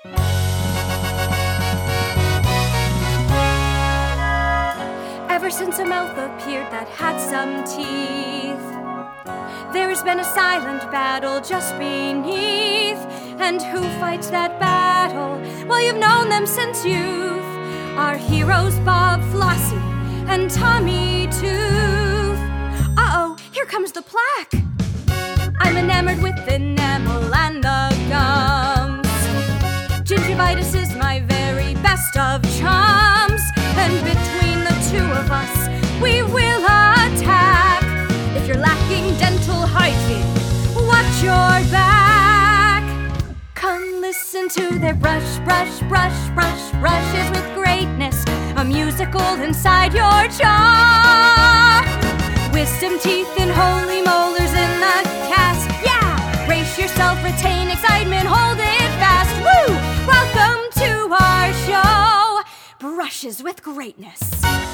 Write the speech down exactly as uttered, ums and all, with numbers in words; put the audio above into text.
Ever since a mouth appeared that had some teeth, there's been a silent battle just beneath. And who fights that battle? Well, you've known them since youth. Our heroes Bob, Flossie, and Tommy Tooth. Uh-oh, here comes the plaque. I'm enamored with enamel and the gums. Gingivitis is my very best of chums. And between the two of us, we will attack. If you're lacking dental hygiene, watch your back. Come listen to their brush, brush, brush, brush, brushes with greatness. A musical inside your jaw. Wisdom teeth and holy molars in the cast. Yeah! Brace yourself, retain excitement, hold it fast. Woo! Welcome to our show, Brushes with Greatness.